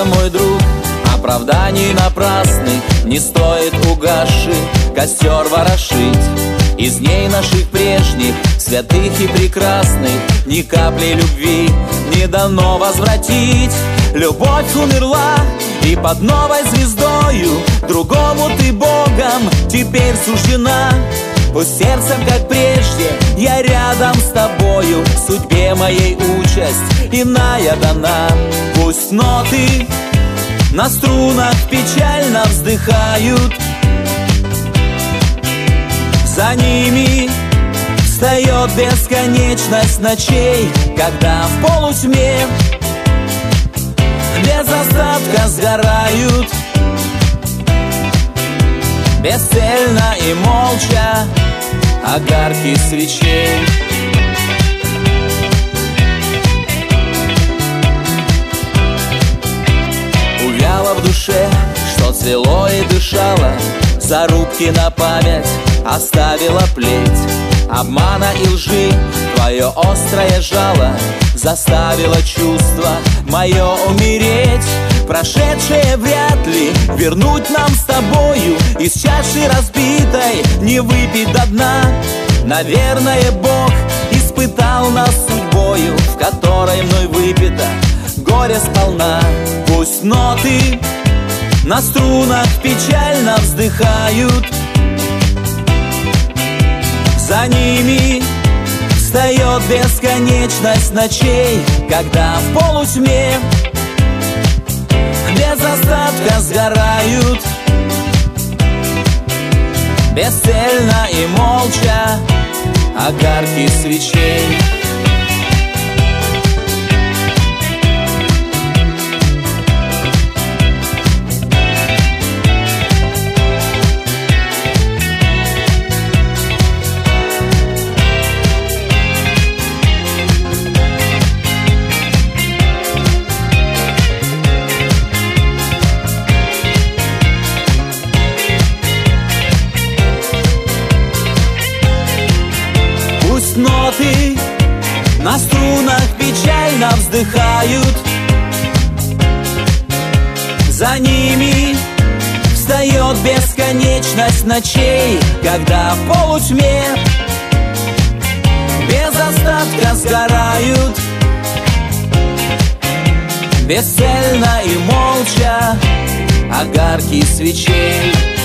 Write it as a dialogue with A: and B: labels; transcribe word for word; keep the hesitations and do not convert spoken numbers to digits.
A: мой друг, оправданий напрасных не стоит угасший костер ворошить. Из дней наших прежних, святых и прекрасных, ни капли любви не дано возвратить. Любовь умерла, и под новой звездою другому ты Богом теперь суждена. Пусть сердцем, как прежде, я рядом с тобою, судьбе моей участь иная дана. Пусть ноты на струнах печально вздыхают, за ними встает бесконечность ночей, когда в полутьме без остатка сгорают бесцельно и молча огарки свечей. Увяло в душе, что цвело и дышало, зарубки на память оставила плеть. Обмана и лжи твое острое жало заставило чувство мое умереть. Прошедшее вряд ли вернуть нам с тобою, из чаши разбитой не выпить до дна. Наверное, Бог испытал нас судьбою, в которой мной выпито горе сполна. Пусть ноты на струнах печально вздыхают, за ними встает бесконечность ночей, когда в полутьме без остатка сгорают бесцельно и молча огарки свечей. Ноты на струнах печально вздыхают, за ними встает бесконечность ночей, когда в полутьме без остатка сгорают бесцельно и молча огарки свечей.